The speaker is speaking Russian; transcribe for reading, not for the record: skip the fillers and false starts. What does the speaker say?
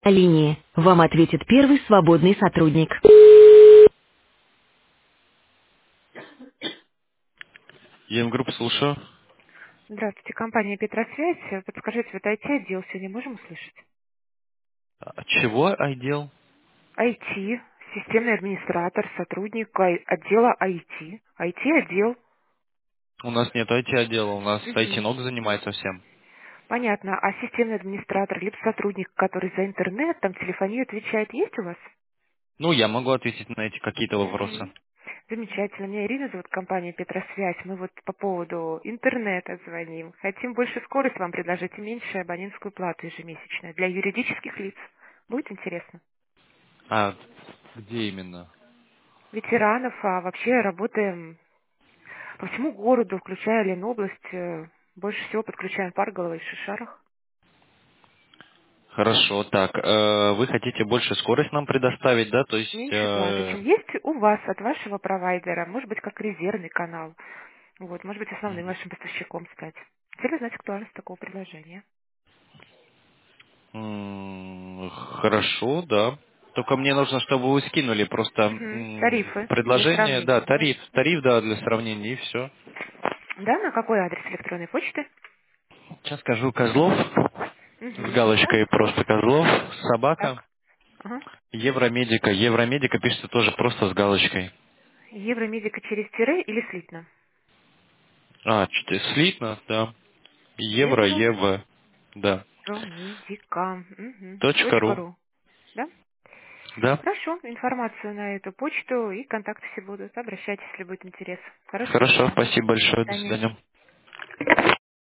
На линии. Вам ответит первый свободный сотрудник. Групп слушаю. Здравствуйте, компания Петросвязь. Подскажите, вот IT-отдел сегодня можем услышать? Чего отдел? IT, системный администратор, сотрудник отдела IT. IT-отдел. У нас нет IT-отдела, у нас Мгм. IT-ног занимается всем. Понятно. А системный администратор, либо сотрудник, который за интернет, там телефонию отвечает, есть у вас? Ну, я могу ответить на эти какие-то вопросы. Мгм. Замечательно. Меня Ирина зовут, компания Петросвязь. Мы вот по поводу интернета звоним. Хотим больше скорость вам предложить и меньшую абонентскую плату ежемесячную для юридических лиц. Будет интересно? А, где именно? Ветеранов, а вообще работаем по всему городу, включая Ленобласть. Больше всего подключаем Парголово и Шишарах. Хорошо, так, вы хотите больше скорость нам предоставить, да? То С есть, меньшей платой, чем есть у вас от вашего провайдера. Может быть, как резервный канал. Вот, может быть, основным вашим поставщиком стать. Хотели знать актуальность такого предложения. хорошо, да. Только мне нужно, чтобы вы скинули просто Мгм. Тарифы для предложение, да, сравнения. тариф, да, для сравнения, и все. Да, на какой адрес электронной почты? Сейчас скажу Козлов, с Угу. Да? галочкой просто Козлов, собака, Так. Ага. Евромедика. Евромедика пишется тоже просто с галочкой. Евромедика через тире или слитно? Слитно, да. Евро, Евро. ЕВ, да. Медика. Угу. Точка ру. .ру. Да? Да. Хорошо, информацию на эту почту и контакты все будут. Обращайтесь, если будет интерес. Хорошего Хорошо, дня. спасибо До большое, до свидания. свидания.